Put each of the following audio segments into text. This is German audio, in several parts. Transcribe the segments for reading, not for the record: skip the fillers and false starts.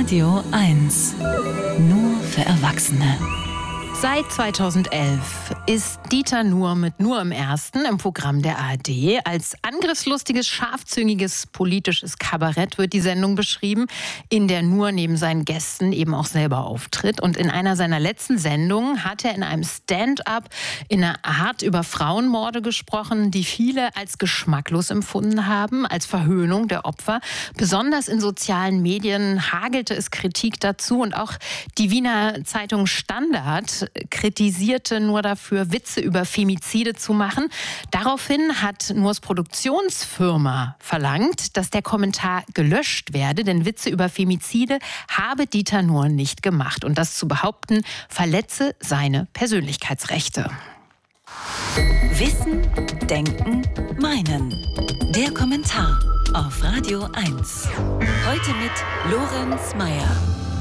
Radio 1. Nur für Erwachsene. Seit 2011 ist Dieter Nuhr mit Nur im Ersten im Programm der ARD. Als angriffslustiges, scharfzüngiges politisches Kabarett wird die Sendung beschrieben, in der Nuhr neben seinen Gästen eben auch selber auftritt. Und in einer seiner letzten Sendungen hat er in einem Stand-up in einer Art über Frauenmorde gesprochen, die viele als geschmacklos empfunden haben, als Verhöhnung der Opfer. Besonders in sozialen Medien hagelte es Kritik dazu und auch die Wiener Zeitung Standard kritisierte Nuhr dafür, Witze über Femizide zu machen. Daraufhin hat Nuhrs Produktionsfirma verlangt, dass der Kommentar gelöscht werde, denn Witze über Femizide habe Dieter Nuhr nicht gemacht. Und das zu behaupten, verletze seine Persönlichkeitsrechte. Wissen, Denken, Meinen. Der Kommentar auf Radio 1. Heute mit Lorenz Meyer.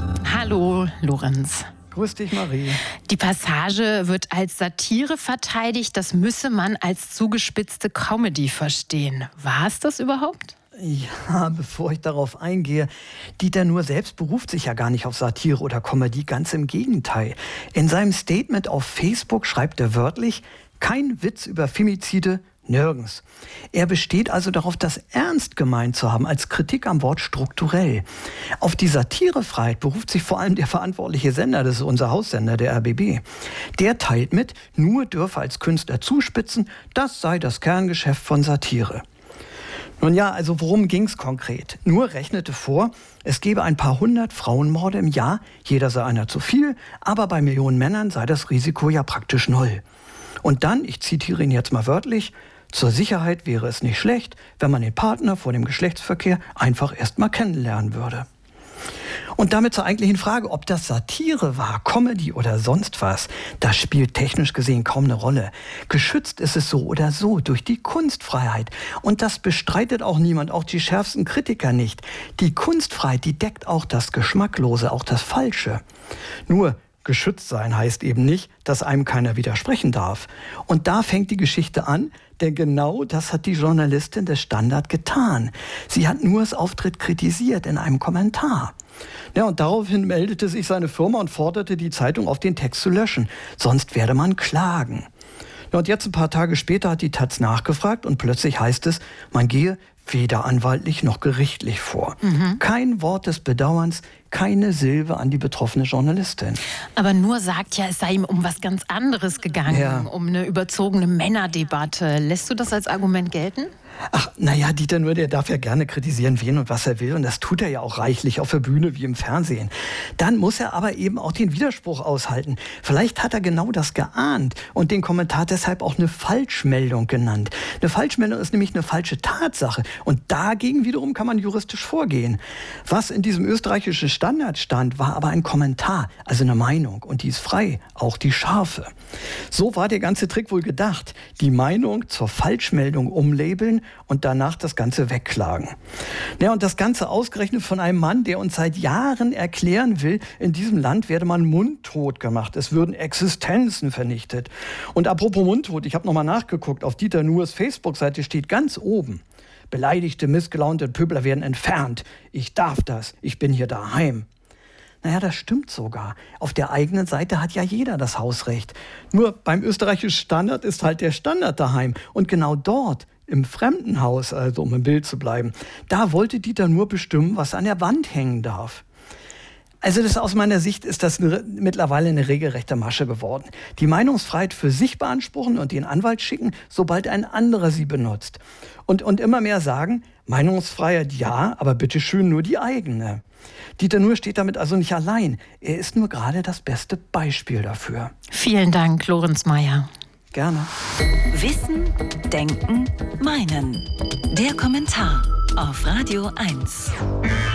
Hallo, Lorenz. Grüß dich, Marie. Die Passage wird als Satire verteidigt. Das müsse man als zugespitzte Comedy verstehen. War es das überhaupt? Ja, bevor ich darauf eingehe, Dieter Nuhr selbst beruft sich ja gar nicht auf Satire oder Comedy, ganz im Gegenteil. In seinem Statement auf Facebook schreibt er wörtlich: kein Witz über Femizide, nirgends. Er besteht also darauf, das ernst gemeint zu haben, als Kritik am Wort strukturell. Auf die Satirefreiheit beruft sich vor allem der verantwortliche Sender, das ist unser Haussender, der RBB. Der teilt mit, Nuhr dürfe als Künstler zuspitzen, das sei das Kerngeschäft von Satire. Nun ja, also worum ging's konkret? Nuhr rechnete vor, es gebe ein paar hundert Frauenmorde im Jahr, jeder sei einer zu viel, aber bei Millionen Männern sei das Risiko ja praktisch null. Und dann, ich zitiere ihn jetzt mal wörtlich: zur Sicherheit wäre es nicht schlecht, wenn man den Partner vor dem Geschlechtsverkehr einfach erst mal kennenlernen würde. Und damit zur eigentlichen Frage, ob das Satire war, Comedy oder sonst was, das spielt technisch gesehen kaum eine Rolle. Geschützt ist es so oder so durch die Kunstfreiheit. Und das bestreitet auch niemand, auch die schärfsten Kritiker nicht. Die Kunstfreiheit, die deckt auch das Geschmacklose, auch das Falsche. Nur geschützt sein heißt eben nicht, dass einem keiner widersprechen darf. Und da fängt die Geschichte an, denn genau das hat die Journalistin des Standard getan. Sie hat Nuhrs Auftritt kritisiert in einem Kommentar. Ja, und daraufhin meldete sich seine Firma und forderte die Zeitung auf, den Text zu löschen. Sonst werde man klagen. Ja, und jetzt ein paar Tage später hat die Taz nachgefragt und plötzlich heißt es, man gehe weder anwaltlich noch gerichtlich vor. Kein Wort des Bedauerns, keine Silbe an die betroffene Journalistin. Aber Nuhr sagt ja, es sei ihm um was ganz anderes gegangen, um eine überzogene Männerdebatte. Lässt du das als Argument gelten? Ach, naja, Dieter Nuhr, der darf ja gerne kritisieren, wen und was er will. Und das tut er ja auch reichlich auf der Bühne wie im Fernsehen. Dann muss er aber eben auch den Widerspruch aushalten. Vielleicht hat er genau das geahnt und den Kommentar deshalb auch eine Falschmeldung genannt. Eine Falschmeldung ist nämlich eine falsche Tatsache. Und dagegen wiederum kann man juristisch vorgehen. Was in diesem österreichischen Standard stand, war aber ein Kommentar, also eine Meinung. Und die ist frei, auch die scharfe. So war der ganze Trick wohl gedacht. Die Meinung zur Falschmeldung umlabeln und danach das Ganze wegklagen. Ja, und das Ganze ausgerechnet von einem Mann, der uns seit Jahren erklären will, in diesem Land werde man mundtot gemacht. Es würden Existenzen vernichtet. Und apropos mundtot, ich habe nochmal nachgeguckt, auf Dieter Nuhrs Facebook-Seite steht ganz oben: beleidigte, missgelaunte Pöbler werden entfernt. Ich darf das. Ich bin hier daheim. Naja, das stimmt sogar. Auf der eigenen Seite hat ja jeder das Hausrecht. Nur beim österreichischen Standard ist halt der Standard daheim. Und genau dort, im Fremdenhaus, also um im Bild zu bleiben, da wollte Dieter Nuhr bestimmen, was an der Wand hängen darf. Also aus meiner Sicht ist das mittlerweile eine regelrechte Masche geworden. Die Meinungsfreiheit für sich beanspruchen und den Anwalt schicken, sobald ein anderer sie benutzt. Und immer mehr sagen, Meinungsfreiheit ja, aber bitteschön nur die eigene. Dieter Nuhr steht damit also nicht allein. Er ist nur gerade das beste Beispiel dafür. Vielen Dank, Lorenz Meyer. Gerne. Wissen, Denken, Meinen. Der Kommentar auf Radio 1.